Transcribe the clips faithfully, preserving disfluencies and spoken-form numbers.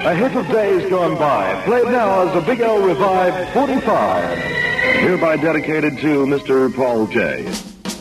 a hit of days gone by, played now as a Big L Revive forty-five. Hereby dedicated to Mister Paul J.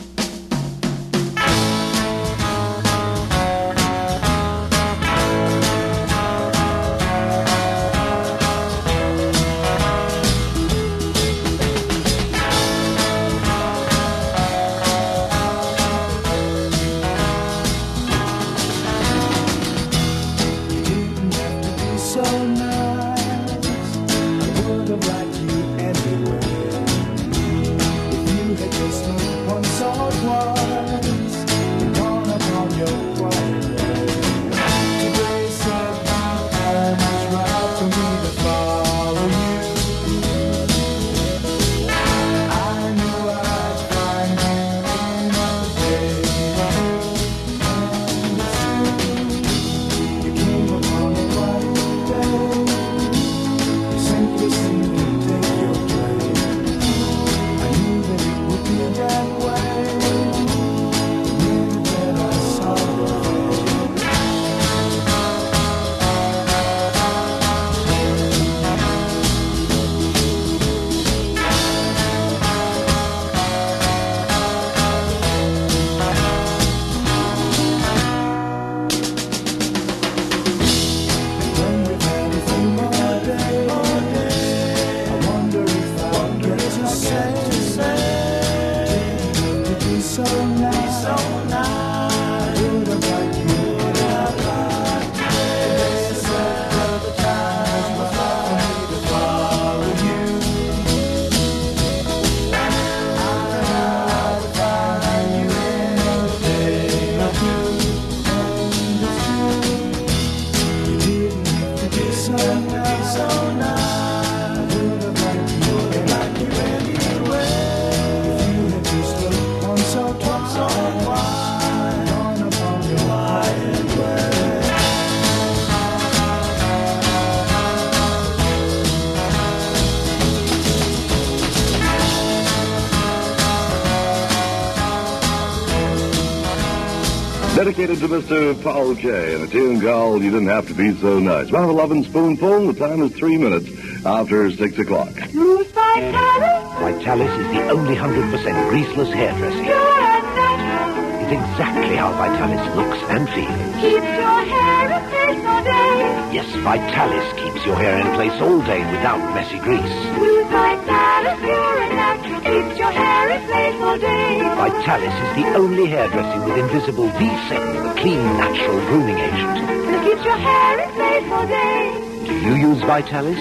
Dedicated to Mister Paul J. and a tune called You Didn't Have to Be So Nice. Round eleven spoonful. The time is three minutes after six o'clock. Use Vitalis. Vitalis is the only one hundred percent greaseless hairdressing. Pure and natural. It's exactly how Vitalis looks and feels. Keeps your hair in place all day. Yes, Vitalis keeps your hair in place all day without messy grease. Use Vitalis Pure and Natural. Keeps your hair in place all day. Vitalis is the only hairdressing with invisible V seven, the clean, natural grooming agent. And it keeps your hair in place all day. Do you use Vitalis?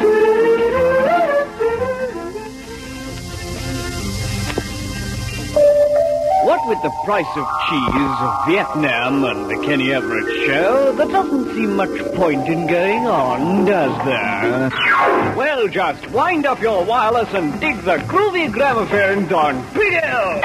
What with the price of cheese, Vietnam, and the Kenny Everett show, there doesn't seem much point in going on, does there? Well, just wind up your wireless and dig the groovy gramophones on Big L.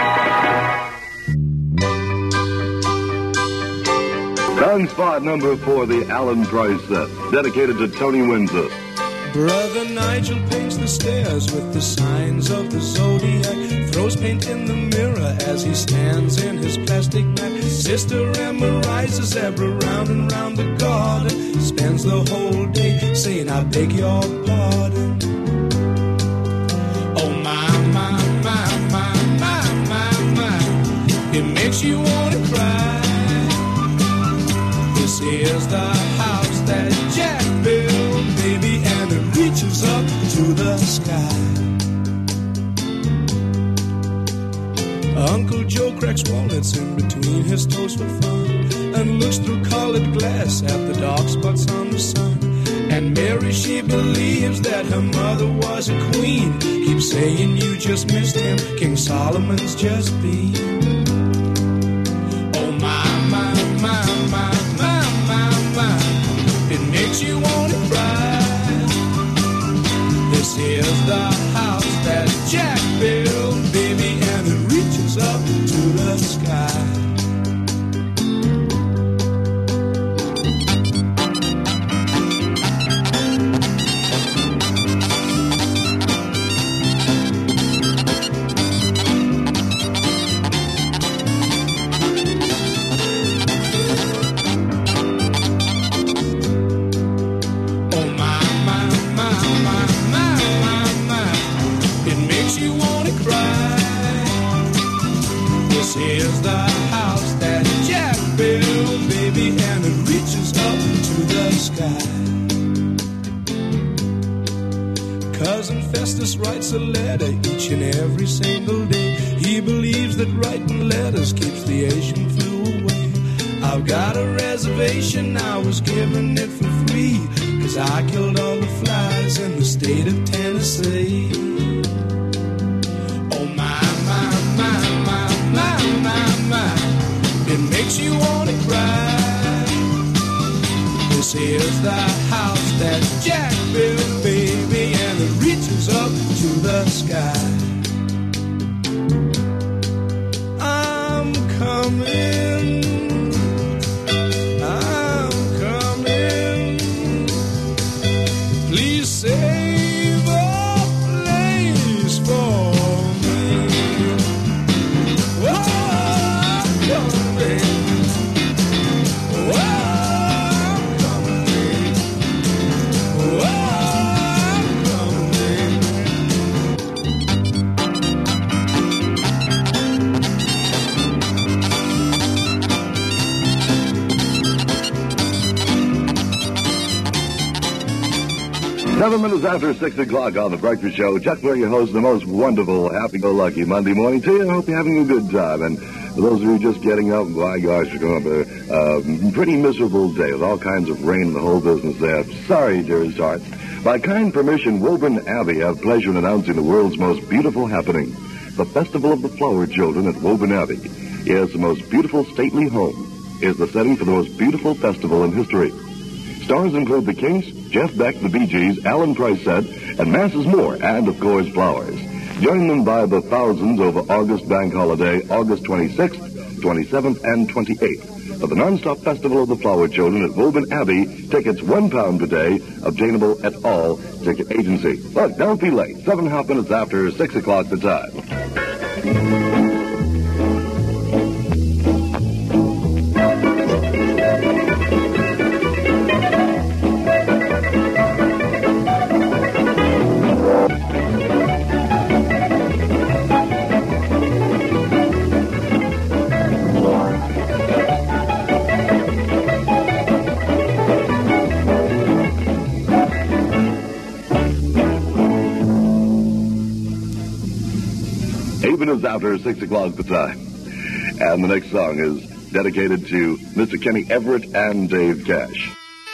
Tongue spot number four, the Alan Price set, dedicated to Tony Windsor. Brother Nigel paints the stairs with the signs of the zodiac, throws paint in the mirror as he stands in his plastic bag. Sister Emma rides a zebra round and round the garden, spends the whole day saying, I beg your pardon. Oh my, my, my, my, my, my, my, it makes you want to cry. This is the house that Jack built, baby, and it reaches up to the sky. Uncle Joe cracks walnuts in between his toes for fun and looks through colored glass at the dark spots on the sun. And Mary, she believes that her mother was a queen, keeps saying you just missed him, King Solomon's just been. Oh my, my, my, my, my, my, my, it makes you want to cry. This is the house that Jack built, baby, and it reaches up to the sky. sky. Cousin Festus writes a letter each and every single day. He believes that writing letters keeps the Asian flu away. I've got a reservation, I was given it for free, 'cause I killed all the flies in the state of Tennessee. Oh my, my, my, my, my, my, my, it makes you want to cry. This is the house that Jack built, baby, and it reaches up to the sky. I'm coming, I'm coming. Please save a place for me. Oh, I'm coming. Oh, I'm coming. Oh, I'm coming. Seven minutes after six o'clock on the Breakfast Show, Chuck Berry, your host, the most wonderful, happy-go-lucky Monday morning to you. I hope you're having a good time. And for those of you just getting up, my gosh, you're going to have a uh, pretty miserable day with all kinds of rain and the whole business there. Sorry, dearest hearts. By kind permission, Woburn Abbey have pleasure in announcing the world's most beautiful happening, the Festival of the Flower Children at Woburn Abbey. Yes, the most beautiful stately home is the setting for the most beautiful festival in history. Stars include the Kinks, Jeff Beck, the Bee Gees, Alan Price said, and masses more, and, of course, flowers. Join them by the thousands over August Bank Holiday, August twenty-sixth, twenty-seventh, and twenty-eighth. For the non-stop Festival of the Flower Children at Woburn Abbey, tickets one pound per day, obtainable at all ticket agency. Look, don't be late. Seven and a half minutes after six o'clock the time. Eight minutes after six o'clock the time. And the next song is dedicated to Mister Kenny Everett and Dave Cash.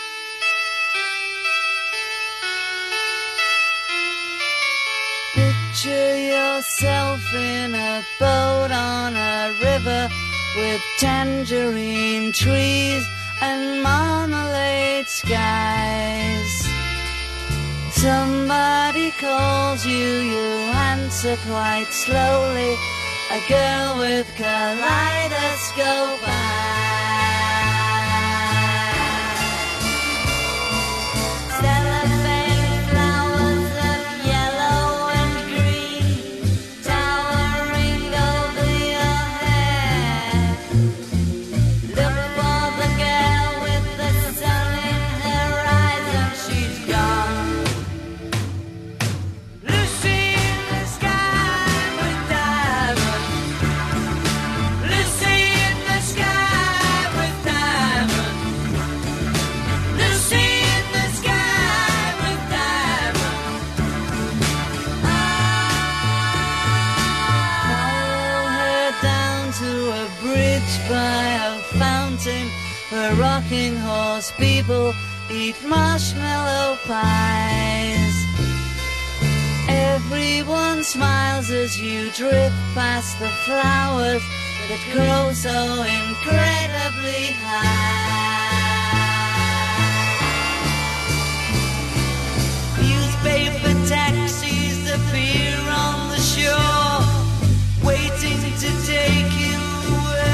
Picture yourself in a boat on a river with tangerine trees and marmalade skies. Somebody calls you, you answer quite slowly. A girl with kaleidoscope eyes. Cellophane flowers of yellow and green towering over your head. Look for the girl with the sun in her eyes and she's gone. By a fountain where rocking horse people eat marshmallow pies. Everyone smiles as you drift past the flowers that grow so incredibly high. Newspaper taxis appear on the shore, waiting to take you away.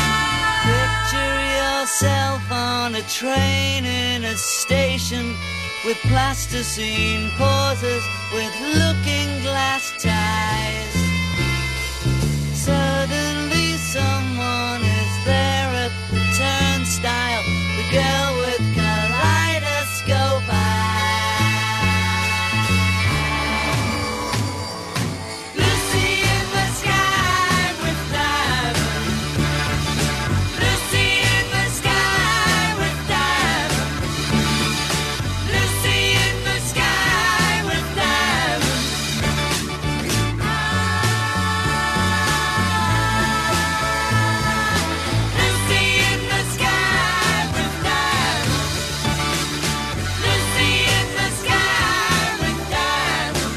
On a train in a station with plasticine pauses, with looking glass ties. Suddenly someone is there at the turnstile, the girl with kaleidoscope eyes. Lucy in the sky with diamonds. Lucy in the sky with diamonds. Lucy in the sky with diamonds. Lucy in the sky with diamonds. Lucy in the sky with diamonds.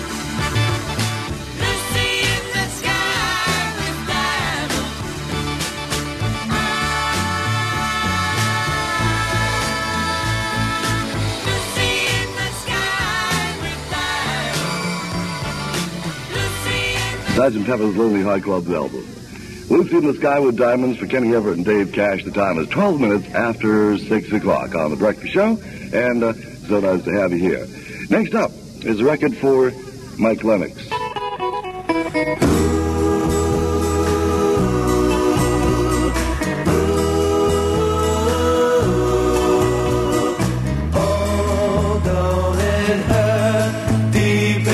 Lucy in the sky with diamonds. Lucy in the sky with diamonds. Lucy in the Sergeant Pepper's Lonely Heart Club's album. Lucy in the Sky with Diamonds for Kenny Everett and Dave Cash. The time is twelve minutes after six o'clock on The Breakfast Show, and uh, so nice to have you here. Next up is a record for Mike Lennox. Although it hurt deep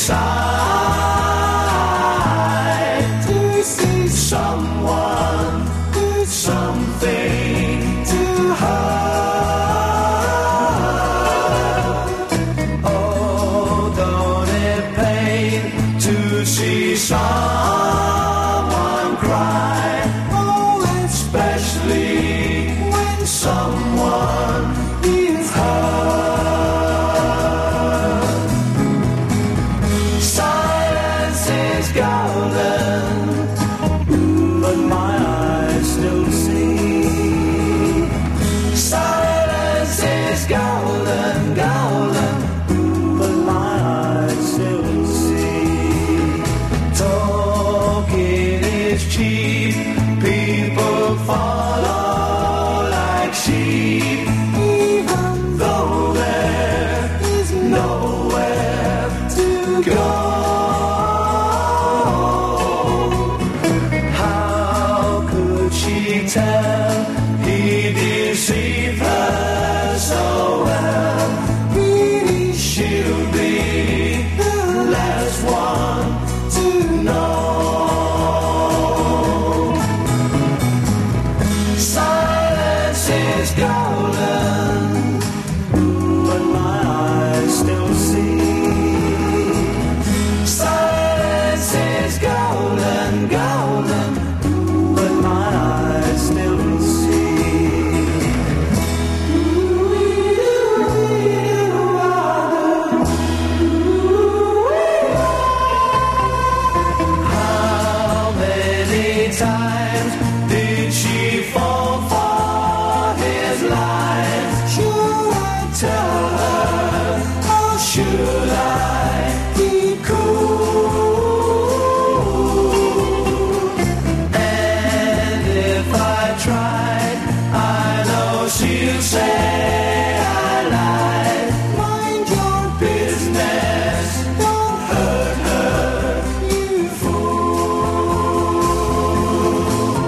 inside to see someone with something to hide. Oh, don't it pain to see someone cry? Oh, especially when someone is hurt. Silence is golden, but my eyes still see. Silence is golden, golden, but my eyes still see. Talking is cheap, people follow like sheep, even though there is nowhere to go. How could she tell he deceived her so well? Really, she'll be the last one to know. Silence is golden, but my eyes still see. Silence is golden, golden, but my eyes still see. How many times did she fall for his lies? Should I tell her, or should I be cool? And if I tried, I know she'll say I lied. Mind your business, don't hurt her, you fool.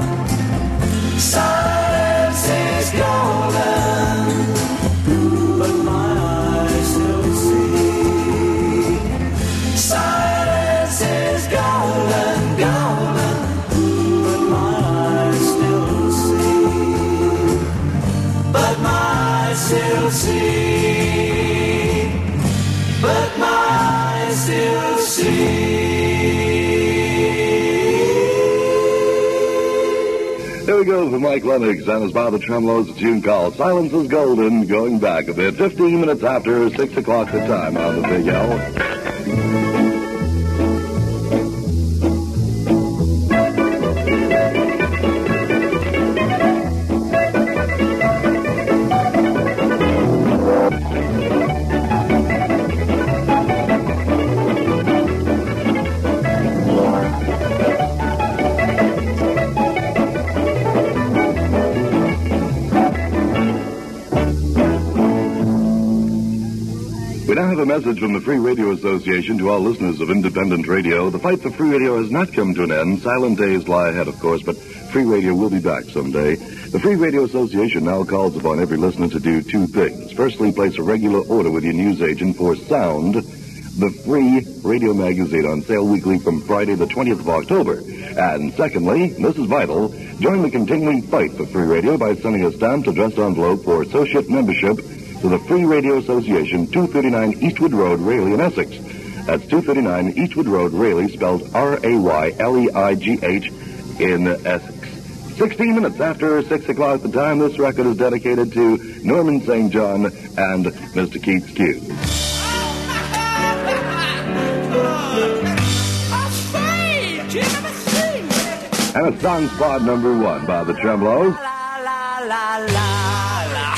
Silence is golden, but my eyes still see. Silence is golden, golden, but my eyes still see. But my eyes still see. But my eyes still see. There we go for Mike Lennox and his Bob the Tremolo's tune called Silence is Golden, going back a bit. fifteen minutes after six o'clock the time on the Big L. We now have a message from the Free Radio Association to all listeners of independent radio. The fight for free radio has not come to an end. Silent days lie ahead, of course, but free radio will be back someday. The Free Radio Association now calls upon every listener to do two things. Firstly, place a regular order with your newsagent for Sound, the free radio magazine on sale weekly from Friday the twentieth of October. And secondly, this is vital, join the continuing fight for free radio by sending a stamped addressed envelope for associate membership to the Free Radio Association, two thirty-nine Eastwood Road, Raleigh in Essex. That's two thirty-nine Eastwood Road, Raleigh, spelled R A Y L E I G H in Essex. sixteen minutes after six o'clock, the time this record is dedicated to Norman Saint John and Mister Keats Q. And it's song spot number one by the Tremolos. La la la la la.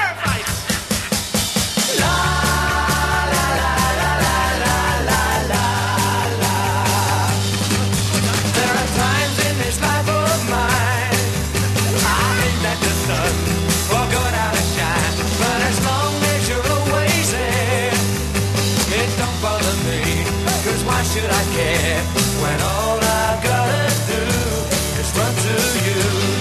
Should I care when all I gotta do is run to you?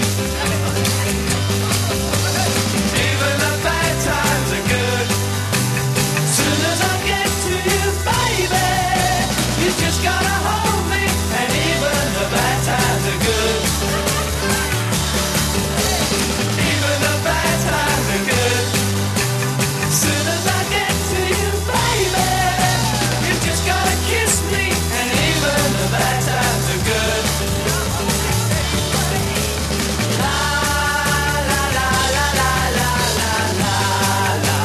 Even the bad times are good. Soon as I get to you, baby, you just gotta hold me, and even the bad times are good. Even the bad times are good. Soon as I get to you, baby, you just gotta kiss me. The bad times are good. La la la la la la la la la.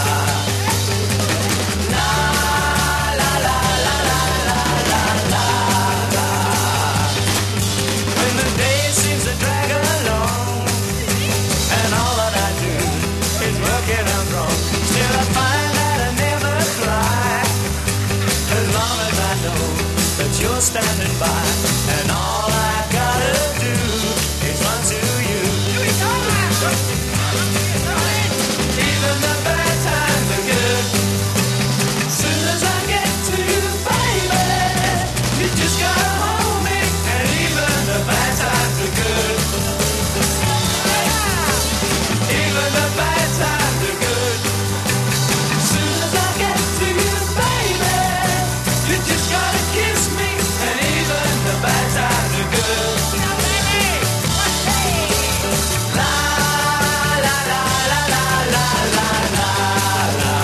La la la la la la la la. When the day seems to drag along, and all that I do is work it out wrong, still I find that I never cry, as long as I know that you're standing by, and all I gotta do is run to you. Even the bad times are good. Soon as I get to you, baby, you just gotta hold me, and even the bad times are good. Even the bad times are good. Soon as I get to you, baby, you just gotta kiss me, and even the bad times are good. La la la la la la la la la.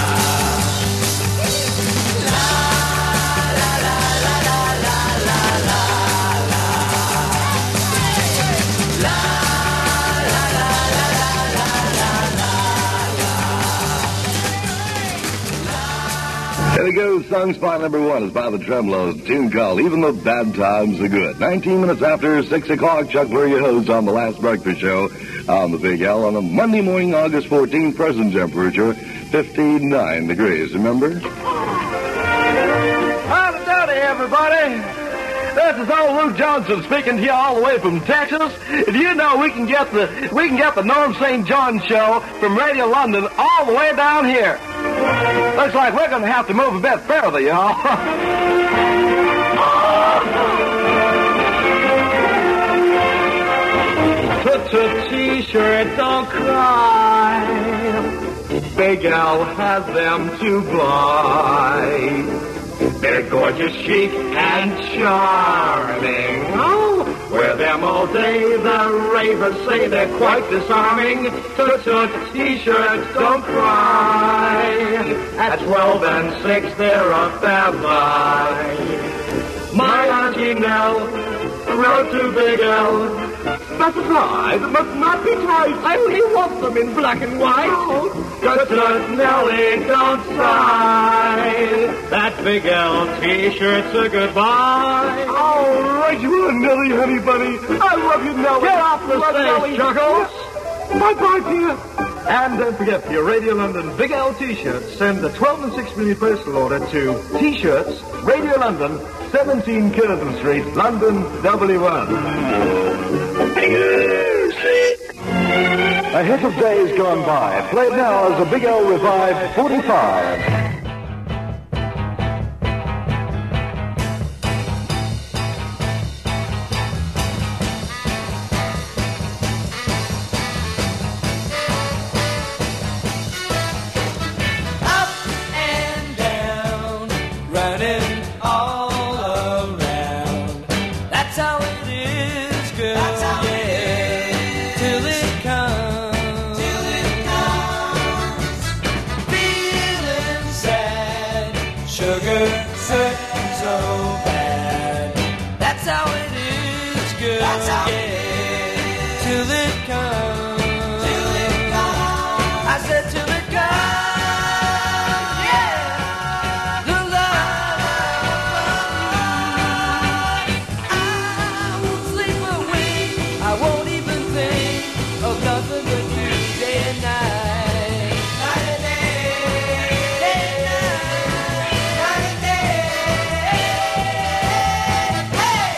La la la la la la la la la. La la la la la la la la. There we go. Song spot number one is by the Tremolos. Tune called Even the Bad Times Are Good. nineteen minutes after six o'clock, Chuck Berry, your host on The Last Breakfast Show on the Big L on a Monday morning, August fourteenth, present temperature fifty-nine degrees. Remember? Howdy, howdy, everybody. This is old Luke Johnson speaking to you all the way from Texas. If you know we can get the we can get the Norm Saint John show from Radio London all the way down here. Looks like we're going to have to move a bit further, y'all. Toot-toot T-shirt, don't cry. Big Al has them to buy. They're gorgeous, chic, and charming. Oh, wear them all day. The ravers say they're quite disarming. Toot-toot T-shirts, don't cry. At twelve and six, they're a fab buy. My Auntie Nell wrote to Big L. Specified, must not be tight. I only want them in black and white. Oh, Toot-toot Nellie, don't sigh. That Big L T-shirt's a goodbye. All right, you are Nellie, honey bunny. I love you, Nellie. Get off the stage, Chuckles. Bye-bye, dear. And don't forget, for your Radio London Big L T-shirts, send the twelve and six million postal order to T-shirts, Radio London, seventeen Curzon Street, London, W one. A hit of days gone by, played now as a Big L Revive forty-five. sugar hurt so bad. That's how it is, girl. That's how it is. Till it comes. Till it comes. I said till it comes. Yeah. The love. I won't sleep a wink. I won't even think of nothing but you day and night. Night and day. Day and night. Night and day. Hey!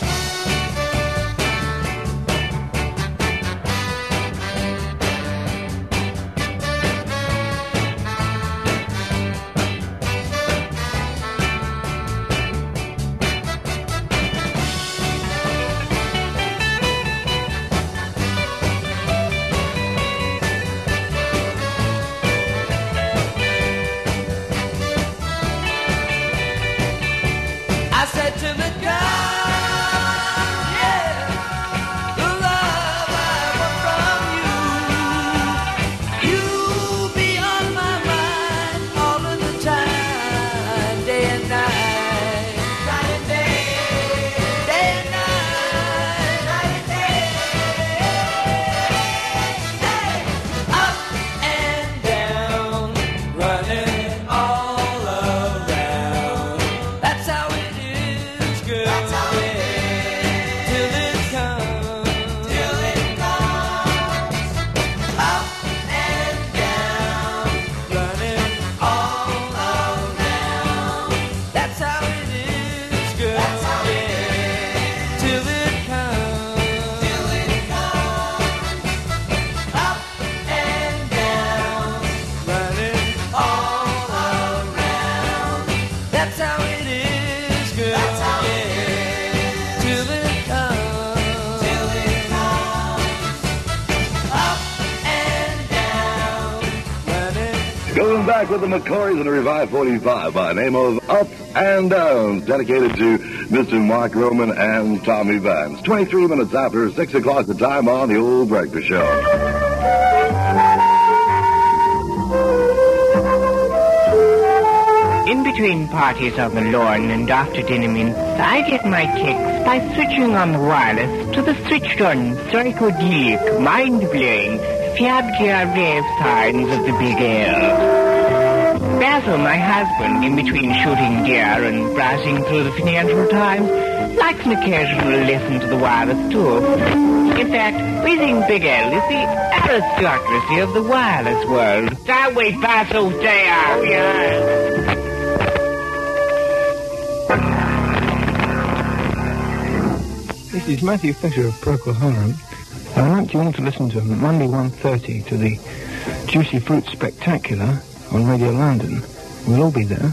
I said to the God, yeah, the love I want from you. You be on my mind all of the time, day and night, night and day, day and night, night and day, hey, up and down, running all around. That's how it is, girl. That's how it is. Till it comes. Till it comes. Up and down. Running all around. That's how it is, girl. That's how it is. Till it comes. Till it comes. Up and down. Running all around. That's how it is, girl. That's how it is. Till it comes. Till it comes. Up and down. Running. Going back with the McCoys and a revived forty-five by name of Up and Downs, dedicated to Mister Mark Roman and Tommy Vance. twenty-three minutes after six o'clock the time on the Old Breakfast Show. In between parties on the lawn and after dinner mints, I get my kicks by switching on the wireless to the switched-on psychedelic, mind-blowing, fab-gear rave signs of the big air. Basil, my husband, in between shooting deer and browsing through the Financial Times, likes an occasional listen to the wireless too. In fact, we think Big L is the aristocracy of the wireless world. Shall we, Basil, dear? Yes. This is Matthew Fisher of Procol Harum. I'd like you all to listen to Monday one thirty to the Juicy Fruit Spectacular on Radio London. We'll all be there.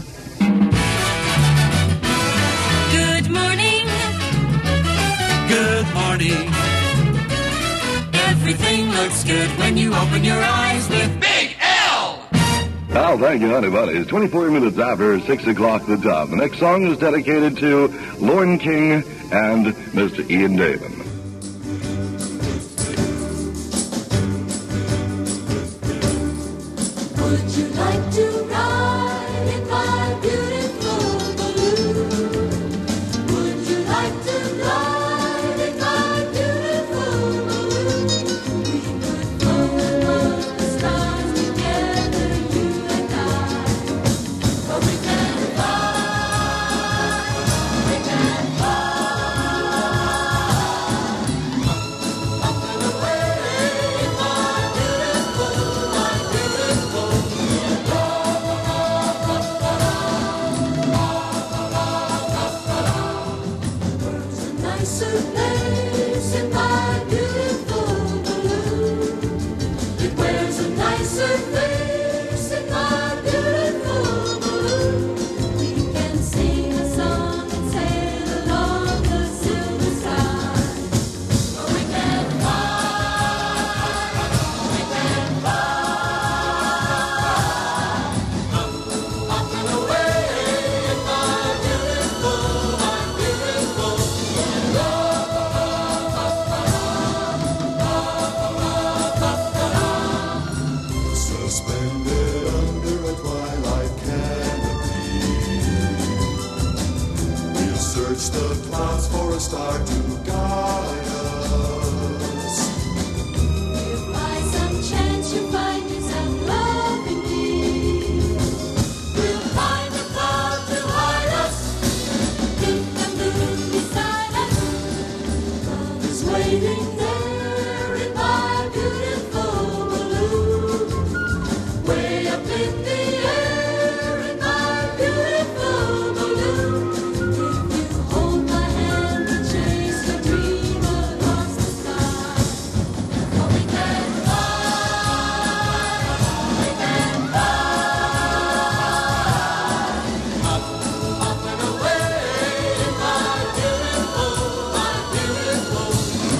Good morning. Good morning. Everything looks good when you open your eyes with Big L. Oh, thank you, honey bunny. It's twenty-four minutes after six o'clock the time. The next song is dedicated to Lorne King and Mister Ian Damon. Would you like to ride in my beautiful balloon? Would you like to ride in my beautiful balloon? We could go among the stars together, you and I. Oh, we can fly, we can fly. search the clouds for a star to guide us. If by some chance you find yourself loving me, we'll find a cloud to hide us. Keep the moon beside us. Love is waiting there in my beautiful balloon. Way up in the air in my beautiful balloon. If you hold my hand and chase your dream across the sky, oh, we can fly, we can fly. Up, up and away in my beautiful, my beautiful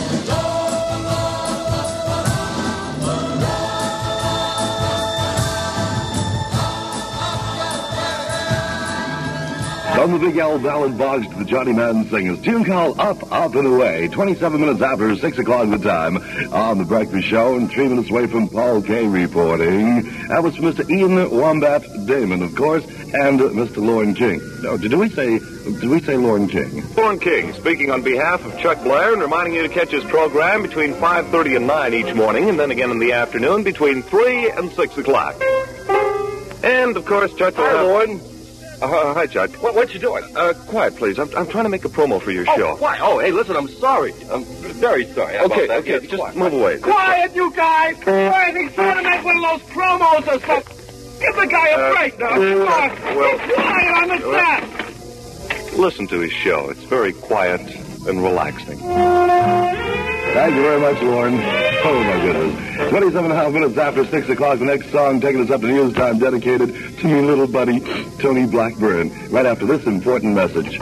From the Big L Ballad Box to the Johnny Madden Singers, tune called Up, Up and Away. twenty-seven minutes after six o'clock the time on The Breakfast Show, and three minutes away from Paul Kay reporting. That was Mister Ian Wombat Damon, of course, and uh, Mister Lorne King. Oh, did we say, did we say Lorne King? Lorne King, speaking on behalf of Chuck Blair and reminding you to catch his program between five thirty and nine each morning, and then again in the afternoon between three and six o'clock. And, of course, Chuck will Hi, have... Lorne. Uh, hi, Chuck. What, what you doing? Uh, quiet, please. I'm, I'm trying to make a promo for your show. Oh, why? Oh, hey, listen, I'm sorry. I'm very sorry. How Okay, about that? okay, Yes, just quiet. move away. Quiet, you guys! Quiet, he's trying to make one of those promos or something. Give the guy a Uh, break now. Come on. well- He's quiet on the well- set. Listen to his show. It's very quiet and relaxing. Thank you very much, Lorne. Oh, my goodness. twenty-seven and a half minutes after six o'clock, the next song taking us up to news time dedicated to me little buddy, Tony Blackburn, right after this important message.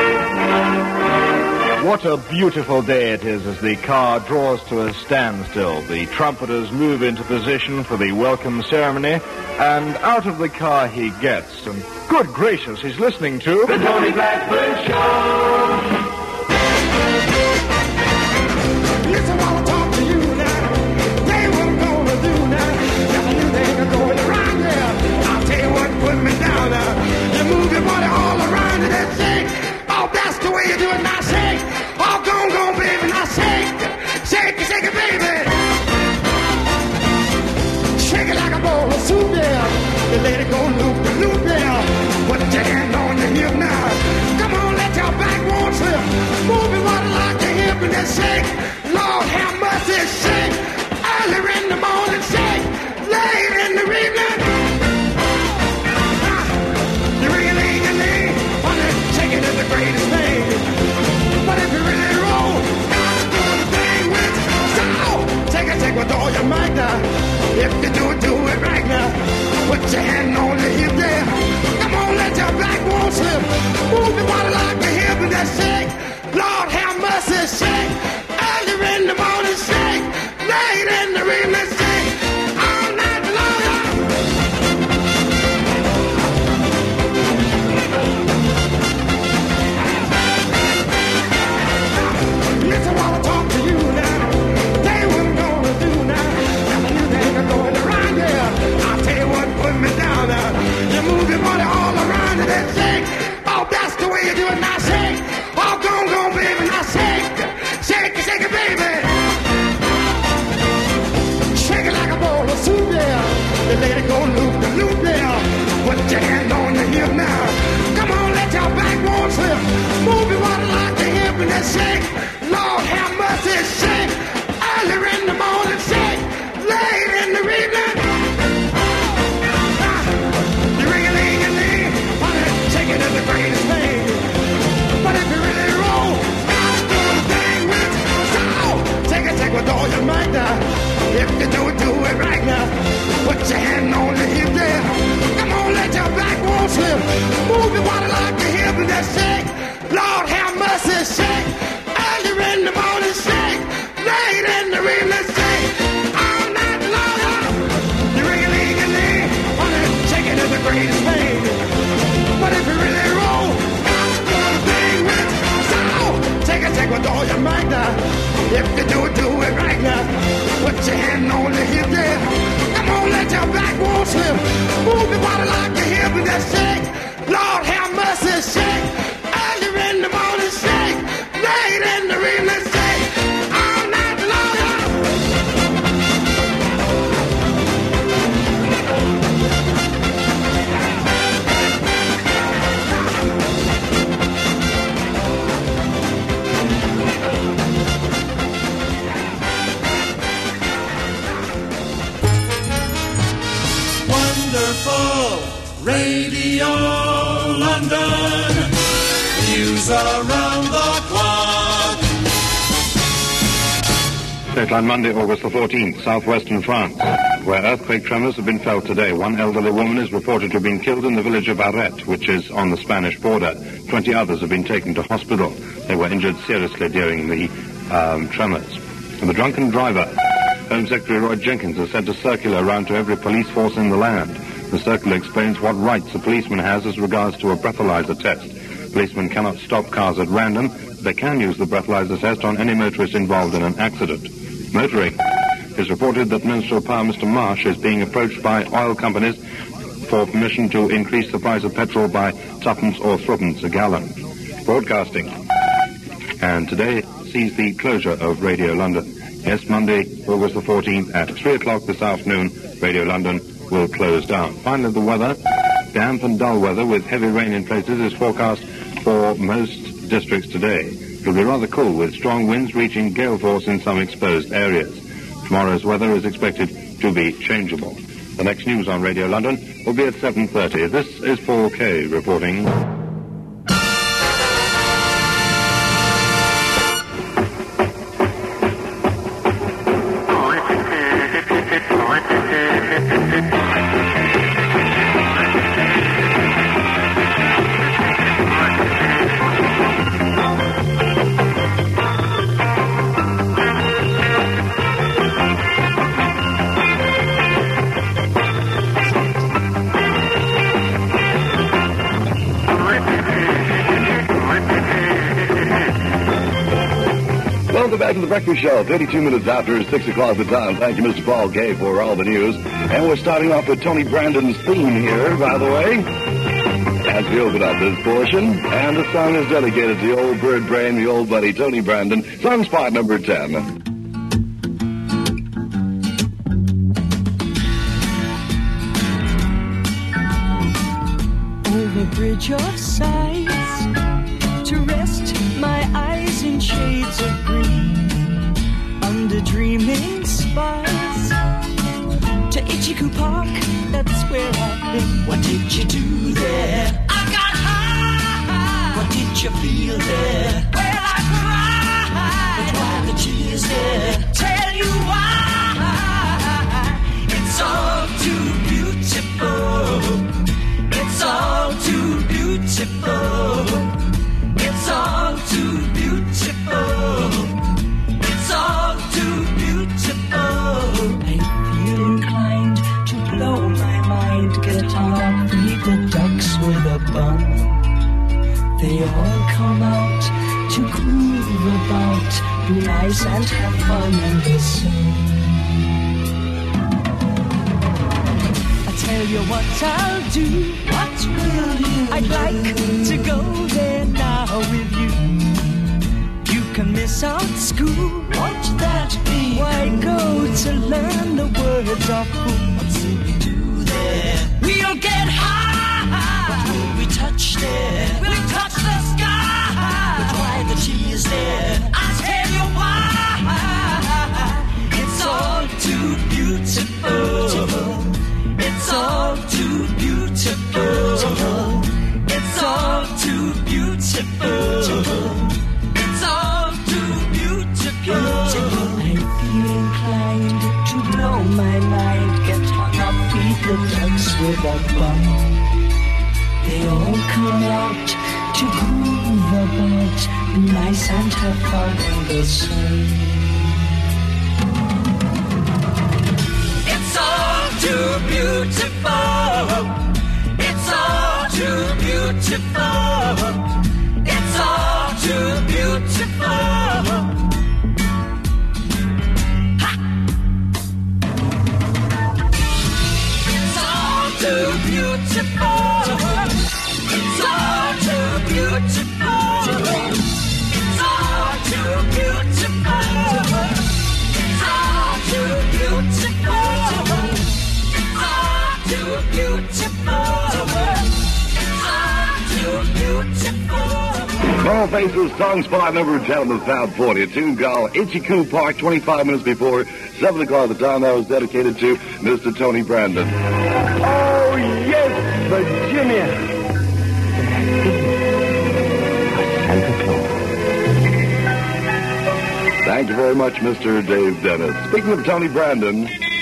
What a beautiful day it is as the car draws to a standstill. The trumpeters move into position for the welcome ceremony, and out of the car he gets. And good gracious, he's listening to... The Tony Blackburn Show. Listen while I talk to you now. Tell you what I'm gonna do now. If you think I'm going around there, I'll tell you what, put me down now. You move your body all around and then shake. Oh, that's the way you do it now, shake. Oh, go on, go on, baby, now shake. Shake it, shake it, baby. Shake it like a bowl of soup there. You let it go loop the loop there. Put your hand on your hip now. Come on, let your back won't slip. Move your body like a hip and then shake. Lord have mercy, shake. Early in the morning, shake. Late in the evening. Ah, you ring-a-ling-a-ling. Honey, shaking is the greatest thing. But if you really roll, gotta do the thing with soul. Take it, take with all your might now. If you do it, do it right now. Put your hand on the hip there. Come on, let your back won't slip. Move your body like a hip and then shake. Lord have mercy, shake. Early in the morning, shake. Late in the evening, shake. All night long. Listen while I talk to you now. Tell you what I'm gonna do now. If you think I'm going around there, I'll tell you what, put me down now. You move your body all around and then shake. Oh, that's the way you do it now, shake. Oh, go on, go on, baby, now shake. Shake it, shake it, baby. Shake it like a bowl of soup there. You let it go loop the loop there. Put your hand on the hip now. Come on, let your back won't slip. Move your body like a hip and then shake. Lord have mercy, shake. Early in the morning, shake. Late in the evening. Ah, you ring-a-ling-a-ling. Honey, shaking is the greatest thing. But if you really roll, gotta do the thing with soul. Take it, take with all your might now. If you do it, do it right now. Put your hand on the hip there. Come on, let your back won't slip. Move your body like a hip and then shake. Lord have mercy, shake. Early in the morning, shake. Late in the evening, shake. All night long. You ring-a-ling-a-ling. Honey, shaking is the greatest thing. But if you really roll, gotta do the thing with soul. Take it, take with all your might now. If you do it, do it right now. Put your hand on the hip there. Come on, let your back won't slip. Move your body like a hip and then shake. Lord have mercy, shake. Early in the morning, Radio London, news around the clock. Dateline Monday, August the fourteenth, southwestern France, where earthquake tremors have been felt today. One elderly woman is reported to have been killed in the village of Arret, which is on the Spanish border. Twenty others have been taken to hospital. They were injured seriously during the um, tremors. And the drunken driver, Home Secretary Roy Jenkins, has sent a circular around to every police force in the land. The circular explains what rights a policeman has as regards to a breathalyzer test. Policemen cannot stop cars at random, but they can use the breathalyzer test on any motorist involved in an accident. Motoring. It's reported that Minister of Power Mister Marsh is being approached by oil companies for permission to increase the price of petrol by tuppence or threepence a gallon. Broadcasting. And today sees the closure of Radio London. Yes, Monday, August the fourteenth at three o'clock this afternoon, Radio London will close down. Finally, the weather. Damp and dull weather with heavy rain in places is forecast for most districts today. It will be rather cool with strong winds reaching gale force in some exposed areas. Tomorrow's weather is expected to be changeable. The next news on Radio London will be at seven thirty. This is Paul Kay reporting. Welcome back to the Breakfast Show. thirty-two minutes after six o'clock the time. Thank you, Mister Paul Kay, for all the news. And we're starting off with Tony Brandon's theme here, by the way, as we open up this portion. And the song is dedicated to the old bird brain, the old buddy, Tony Brandon. Song spot number ten. Over bridge of sighs, to rest my eyes in shades of green, under dreaming spires, to Ichiku Park, that's where I've been. What did you do there? I got high. What did you feel there? Well, I cried. But why the tears there? Tell you why. It's all too beautiful. It's all too beautiful. It's all too beautiful. It's all too beautiful. I feel inclined to blow my mind. Get on, feed the ducks with a bun. They all come out to groove about, be nice and have fun in the sun. I tell you what I'll do. What will you I'd do? Like to go there now with you. You can miss out school. Won't that be? Why go to learn the words of who? What will we do there? We'll get high. What will we touch there? We'll touch the sky. But why the cheese there? I'll tell you why. It's all too beautiful. It's all too beautiful. It's all too beautiful. It's all too beautiful. I feel inclined to blow my mind. Get hung up, feed the ducks with a bun. They all come out to groove about, be nice and have fun in the sun. It's all too beautiful. It's all too beautiful. It's all too beautiful. Ha! It's all too beautiful. It's all too beautiful. It's all too beautiful. It's all too beautiful. It's all too beautiful. It's all too beautiful. Small Faces, song spot number ten on the Fab forty. A tune called Ichiku Park, twenty-five minutes before seven o'clock, the time that was dedicated to Mister Tony Brandon. Oh, yes. Virginia. Santa Claus. Thank you very much, Mister Dave Dennis. Speaking of Tony Brandon,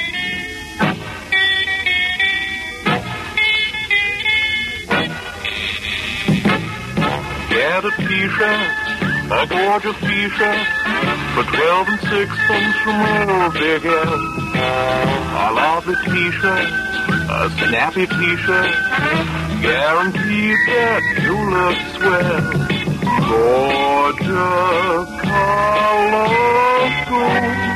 Get a t-shirt, a gorgeous t-shirt, for twelve and sixpence from old Big L. A lovely t-shirt, a snappy t-shirt, guaranteed that you look swell. Gorgeous colorful,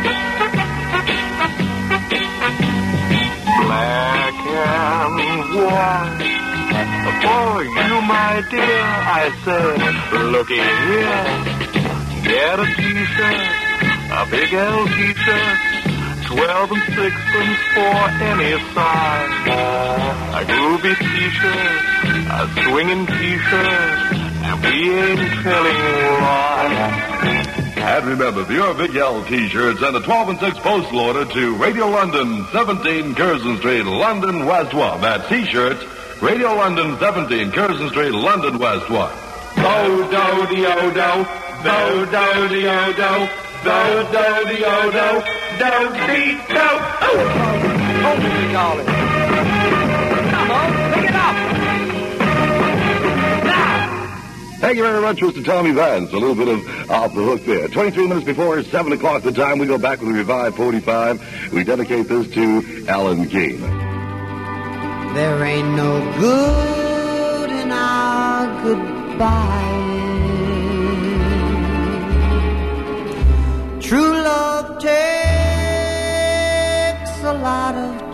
black and white. For you, my dear, I said, looky here. Get a t-shirt, a Big L t-shirt, twelve and sixpence for any size. A groovy t-shirt, a swinging t-shirt, and we ain't telling lies. and remember, for your Big L t-shirt, send a twelve and six postal order to Radio London, seventeen Curzon Street, London, West one. That's t-shirts, Radio London, seventeen Curzon Street, London, West one. Do-do-de-o-do, do-do-de-o-do, do-do-de-o-do, do-de-do. Oh, hold it, darling. Come on, pick it up. Thank you very much, Mister Tommy Vance. A little bit of off the hook there. twenty-three minutes before seven o'clock the time, we go back with the Revive forty-five. We dedicate this to Alan King. There ain't no good in our goodbye. True love takes a lot of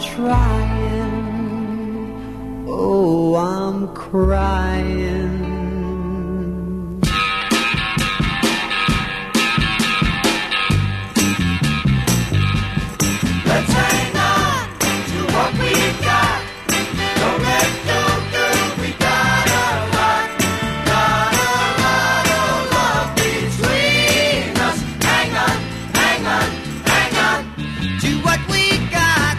trying. Oh, I'm crying. Let's hang on to what we've got. Don't let go, girl, we got a lot. Got a lot of love between us. Hang on, hang on, hang on to what we got.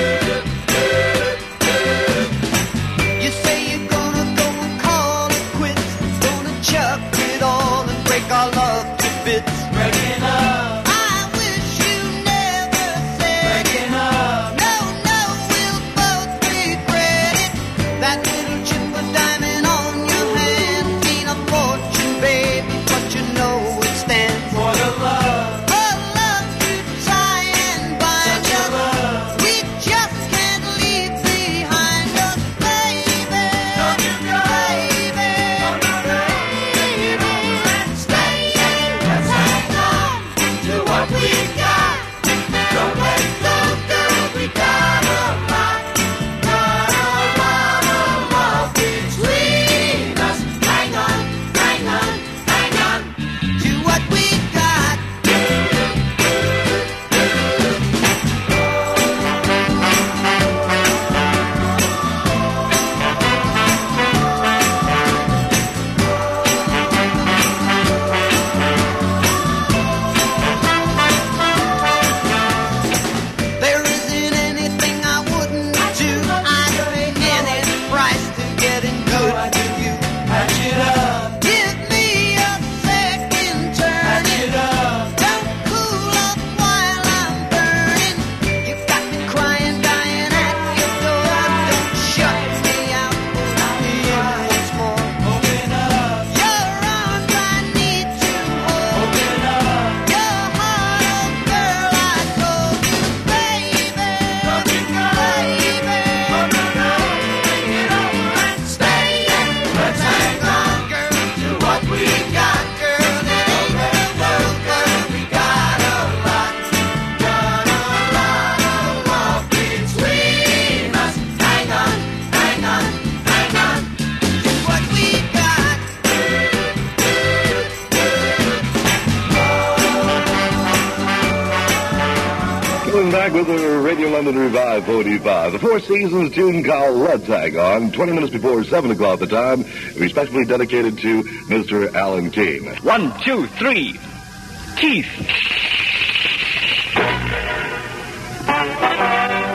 You say you're gonna go and call it quits. Gonna chuck it all and break our love to bits. breaking up. With the Radio London Revive forty-five. The Four Seasons tune called Let's Hang On. twenty minutes before seven o'clock the time. Respectfully dedicated to Mister Alan King. One, two, three. Keith.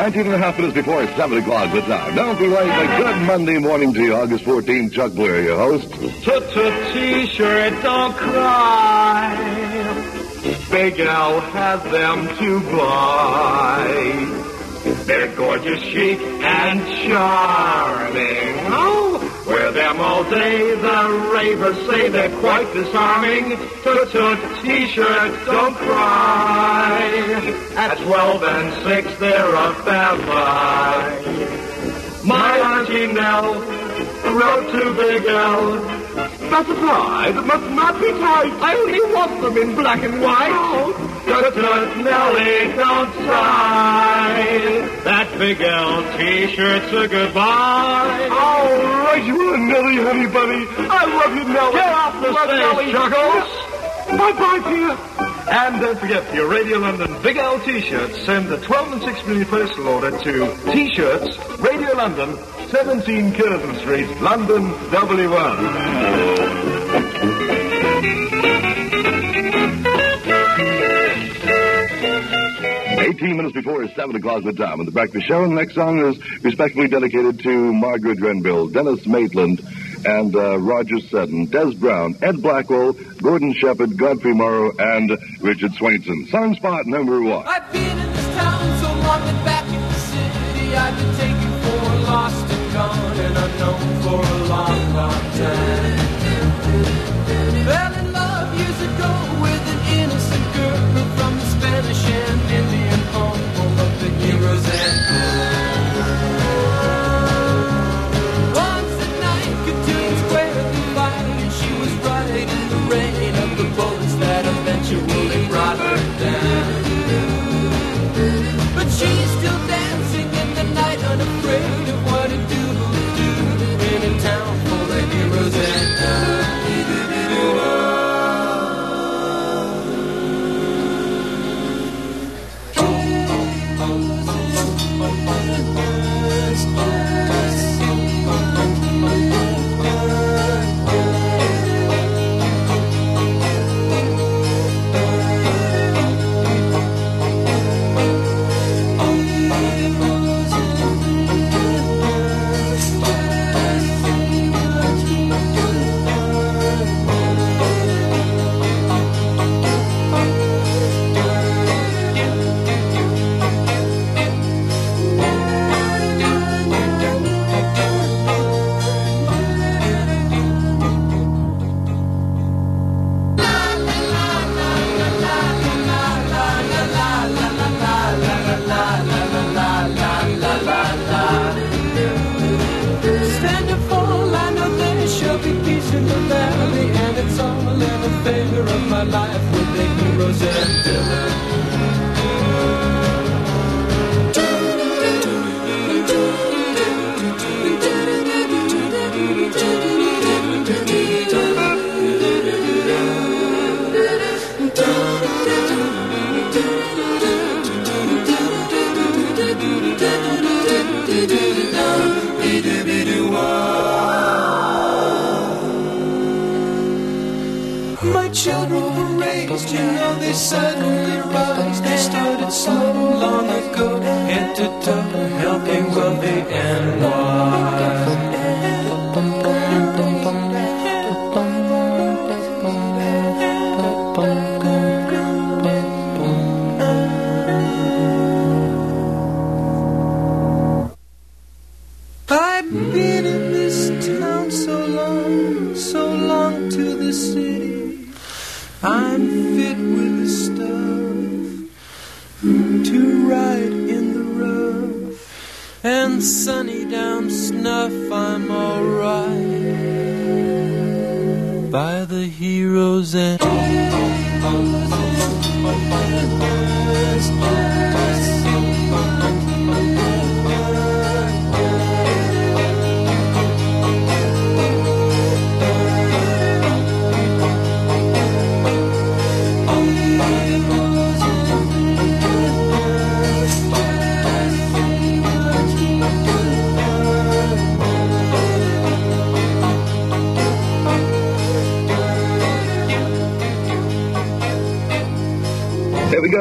nineteen and a half minutes before seven o'clock the time. Don't be late. A good Monday morning to you, August fourteenth. Chuck Blair, your host. Toot-toot T-shirt, don't cry. Big Al has them to buy. They're gorgeous, chic, and charming. Oh, wear them all day. The ravers say they're quite disarming. Toot-toot T-shirt, don't cry. At twelve and six, they're a fab buy. My Auntie Nell wrote to Big Al. Specified, must not be tight. I only want them in black and white. Oh. Tut-tut, Nellie, don't sigh. That Big L T-shirt's a goodbye. All right, you and Nellie, honey bunny. I love you, Nellie. Get off the Love stage, Nellie. Chuckles. Bye-bye, dear. And don't forget, for your Radio London Big L T-shirts, send the twelve and six million postal order to T-shirts, Radio London, seventeen Curzon Street, London, W one. eighteen minutes before seven o'clock the time on the Breakfast Show. And the next song is respectfully dedicated to Margaret Renville, Dennis Maitland, and uh, Roger Sutton, Des Brown, Ed Blackwell, Gordon Shepard, Godfrey Morrow, and Richard Swainson. Song spot number one. I've been in this town so long that back in the city I've been taken for lost and gone and unknown for a long, long time. Fell in love years ago with an innocent girl from the Spanish and Indian home, home of the heroes and once at night, Cotillion Square the light, and she was right in the rain of the bullets that eventually brought her down. But she's still dancing in the night, unafraid of what it do, do in a town full of heroes and of my life with the heroes and villains. My children were raised, you know they suddenly rise. They started so long ago, head to toe, helping wealthy and wise. I've been in this town so long, so long to the city. I'm fit with the stuff to ride in the rough, and sunny down snuff. I'm alright by the heroes and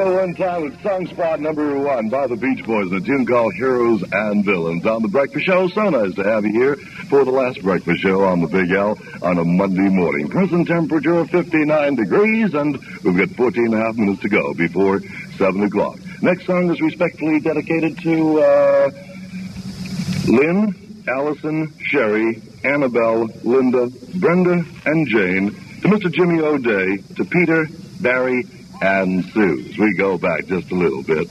go one time with song spot number one by the Beach Boys, and a tune called Heroes and Villains on the Breakfast Show. So nice to have you here for the last breakfast show on the Big L on a Monday morning. Present temperature of fifty-nine degrees, and we've got fourteen and a half minutes to go before seven o'clock. Next song is respectfully dedicated to uh, Lynn, Allison, Sherry, Annabelle, Linda, Brenda, and Jane, to Mister Jimmy O'Day, to Peter, Barry, and Sue. As we go back just a little bit.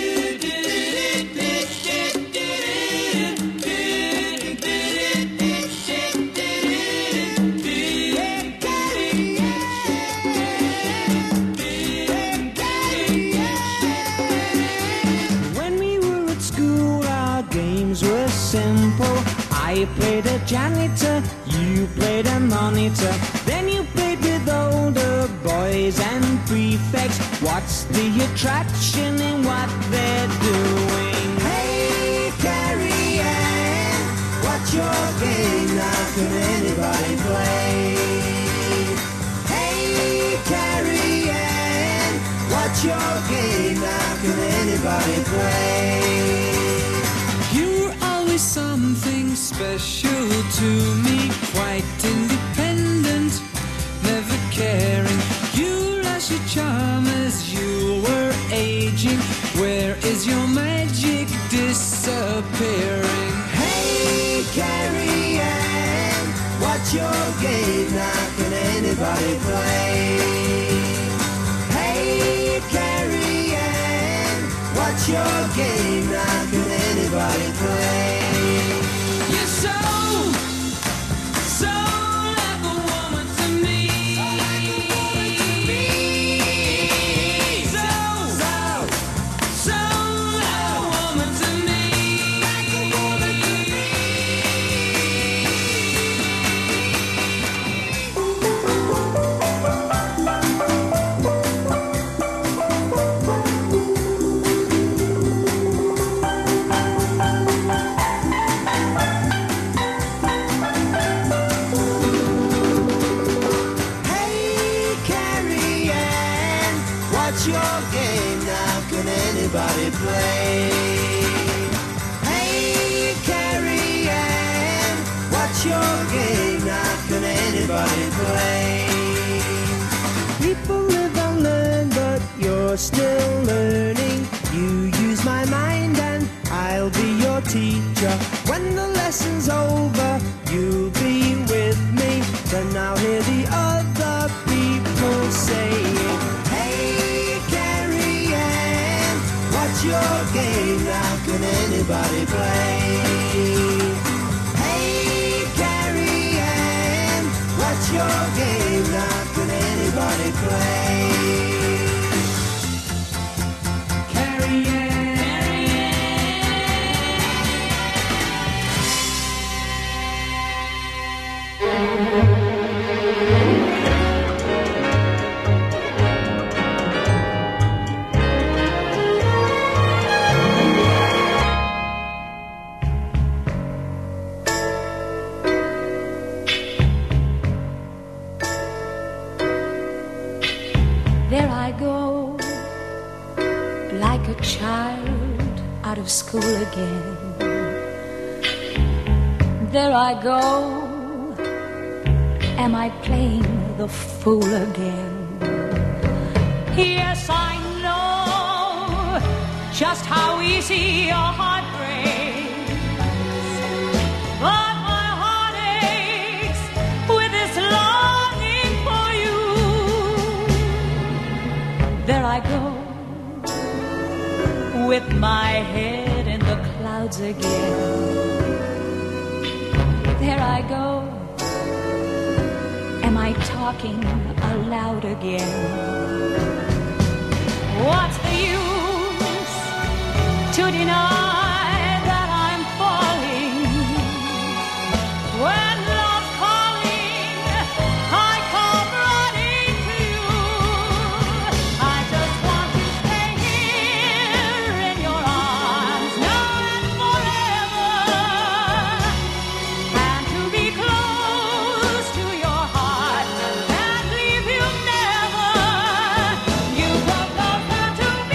When we were at school, our games were simple. I played a janitor, you played a monitor. Then you played with older boys and prefects. What's the attraction in what they're doing? Hey, Carrie Ann, what's your game? Now can anybody play? Hey, Carrie Ann, what's your game? Now can anybody play? You're always something special to me, quite independent, never caring. You lost your charm as you were aging. Where is your magic disappearing? Hey, Carrie Ann, what's your game? Now can anybody play? Hey, Carrie Ann, what's your game? Now can anybody play? You're so, so like a woman to me. So, so, so like a woman to me. Like a woman to me. Hey, Carrie Ann, what's your game? Now can anybody play? Hey, Carrie Ann, what's your game? Now can anybody play? People live and learn, but you're still learning. You use my mind and I'll be your teacher. When the lesson's over, you'll be with me. Then I'll hear the other people saying, hey, Carrie Ann, what's your game? Now can anybody play? Hey, Carrie Ann, what's your game? Now can anybody play? Carrie Ann. There I go, like a child out of school again. There I go, am I playing the fool again? Yes, I know just how easy your heart breaks, but my heart aches with this longing for you. There I go, with my head in the clouds again. There I go, am I talking aloud again? What's the use to deny that I'm falling? When love's calling, I come running to you. I just want to stay here in your arms now and forever, and to be close to your heart and leave you never. You brought love down to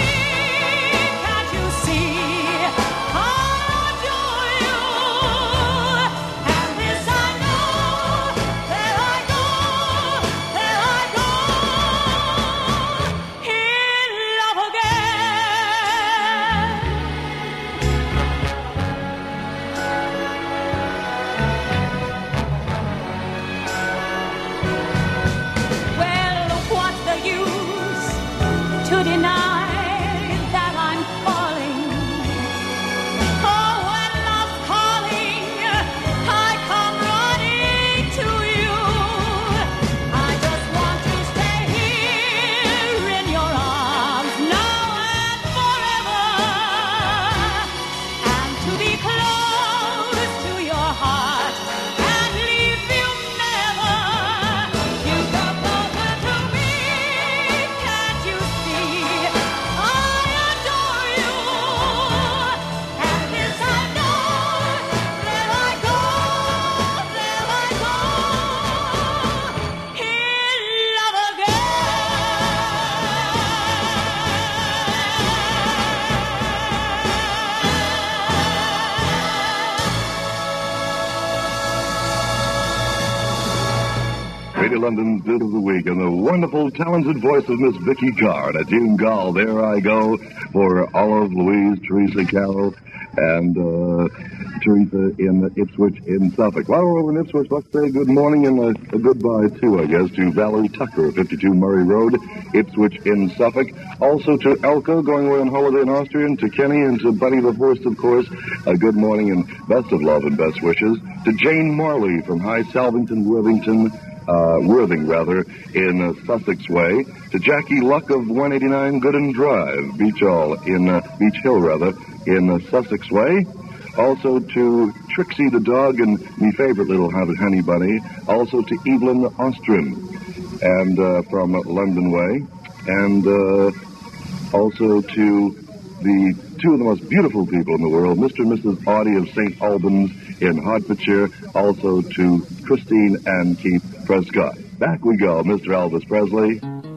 Radio London's Dude of the Week and the wonderful, talented voice of Miss Vicky Carr and a June Gall. There I go for Olive, Louise, Teresa Carroll, and uh, Teresa in Ipswich in Suffolk. While we're over in Ipswich, let's say good morning and a, a goodbye, too, I guess, to Valerie Tucker, fifty-two Murray Road, Ipswich in Suffolk. Also to Elko, going away on holiday in Austria, and to Kenny and to Buddy the Horse, of course, a good morning and best of love and best wishes. To Jane Marley from High Salvington, Worthington, uh, Worthing, rather, in uh, Sussex Way. To Jackie Luck of one eighty-nine Gooden Drive, Beach Hall, in, uh, Beach Hill, rather, in uh, Sussex Way. Also to Trixie the dog and me favorite little honey bunny. Also to Evelyn Ostrom, and uh, from London Way. And uh, also to the two of the most beautiful people in the world, Mister and Missus Audie of Saint Albans in Hertfordshire. Also to Christine and Keith Prescott. Back we go, Mister Elvis Presley.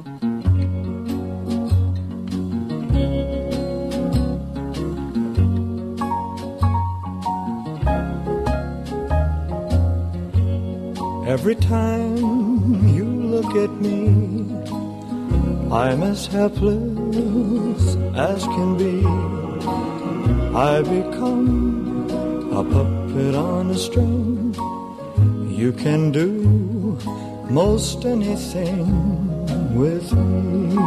Every time you look at me, I'm as helpless as can be. I become a puppet on a string. You can do most anything with me.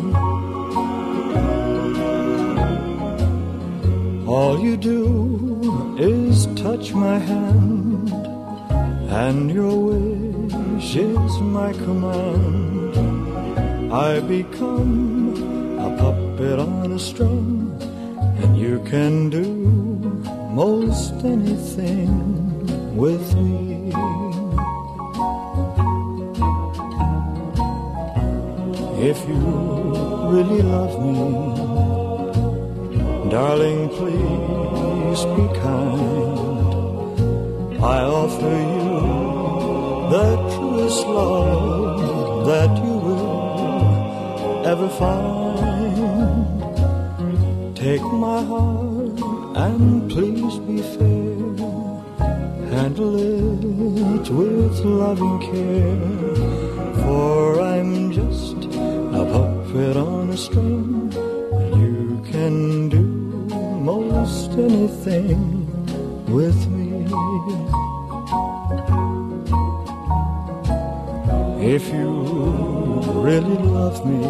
All you do is touch my hand, and your wish is my command. I become a puppet on a string, and you can do most anything with me. If you really love me, darling, please be kind. I offer you the truest love that you will ever find. Take my heart and please be fair. Handle it with loving care. For I'm just a puppet on a string. You can do most anything with me. If you really love me,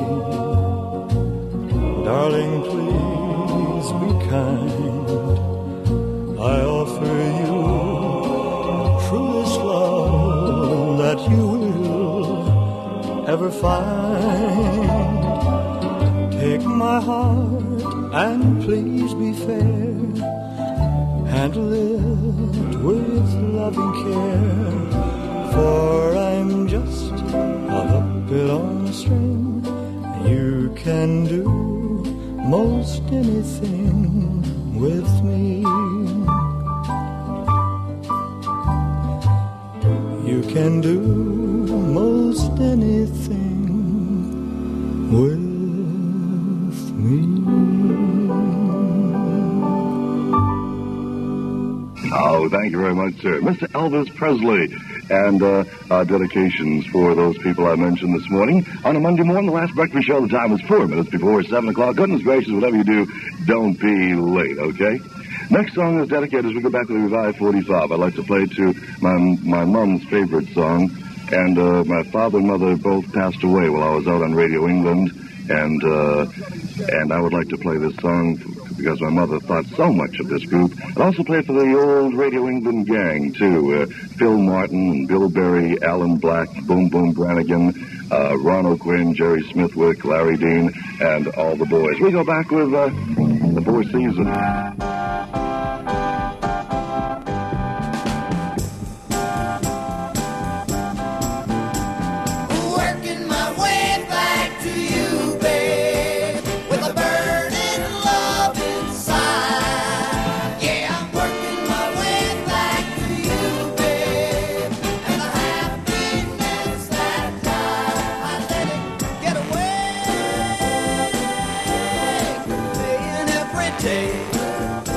darling, please be kind. I offer you the truest love that you will ever find. Take my heart and please be fair. Handle it with loving care. For I'm just a puppet on a string. You can do most anything with me. You can do most anything with me. Oh, thank you very much, sir. Mister Elvis Presley. And uh, uh, dedications for those people I mentioned this morning. On a Monday morning, the last breakfast show, the time is four minutes before seven o'clock. Goodness gracious, whatever you do, don't be late, okay? Next song is dedicated as we go back to the Revive forty-five. I'd like to play to my my mom's favorite song. And uh, my father and mother both passed away while I was out on Radio England. And, uh, and I would like to play this song because my mother thought so much of this group. I'd also play for the old Radio England gang, too. Uh, Phil Martin, Bill Berry, Alan Black, Boom Boom Brannigan, uh, Ron O'Quinn, Jerry Smithwick, Larry Dean, and all the boys. We go back with uh, the Four Seasons. Working my way back to you, babe, with a burning love inside. Yeah, I'm working my way back to you, babe, and the happiness that I let it get away, playing every day.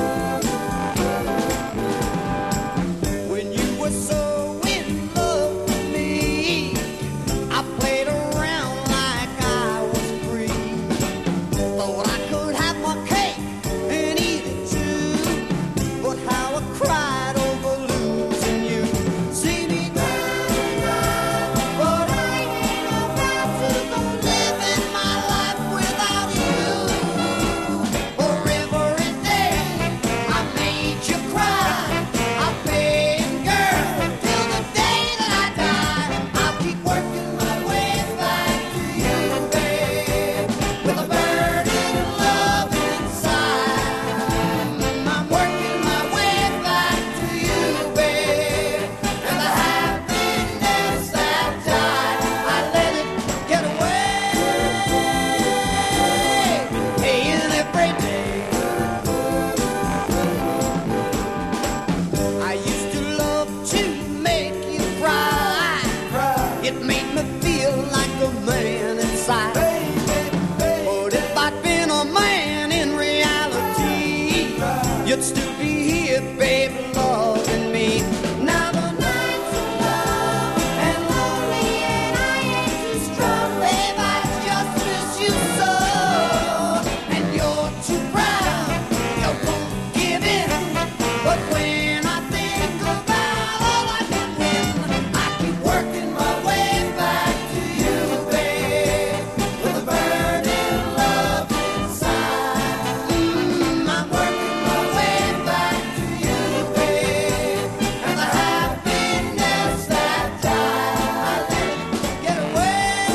It made me feel like a man inside. But if I'd been a man in reality, you'd still be here, baby, loving me. Now the nights are long and lonely, and I ain't too strong, babe. I just miss you so. And you're too proud, you won't give in. But when I think about all I've been in, I keep working my way back to you, babe, with a burning love inside. Mm, I'm working my way back to you, babe, and the happiness that died, I let it get away,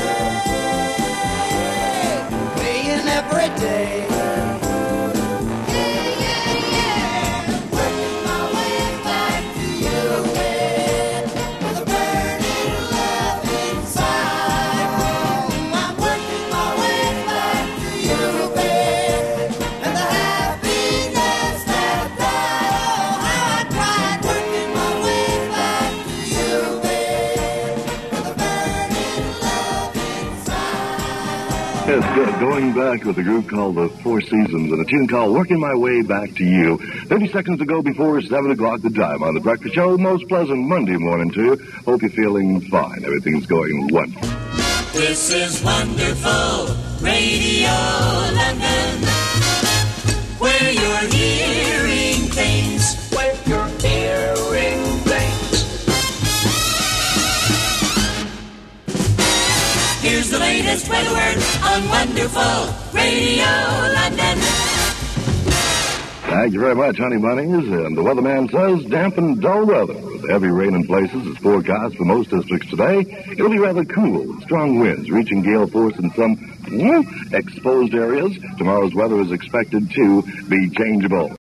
playing every day. Yeah, yeah, yeah, working my way back to you, babe, with a burning love inside. Mm, I'm working my way back to you, babe, and the happiness that died. Oh, how I cried, working my way back to you, babe, with a burning love inside. Yes, good. Going back with a group called the Four Seasons and a tune called Working My Way Back to You. thirty seconds to go before seven o'clock the time on The Breakfast Show. Most pleasant Monday morning to you. Hope you're feeling fine. Everything's going wonderful. This is wonderful Radio London, where you're hearing things. Where you're hearing things. Here's the latest weather word on Wonderful Radio London. Thank you very much, honey bunnies. And the weatherman says damp and dull weather with heavy rain in places is forecast for most districts today. It'll be rather cool with strong winds reaching gale force in some mm, exposed areas. Tomorrow's weather is expected to be changeable.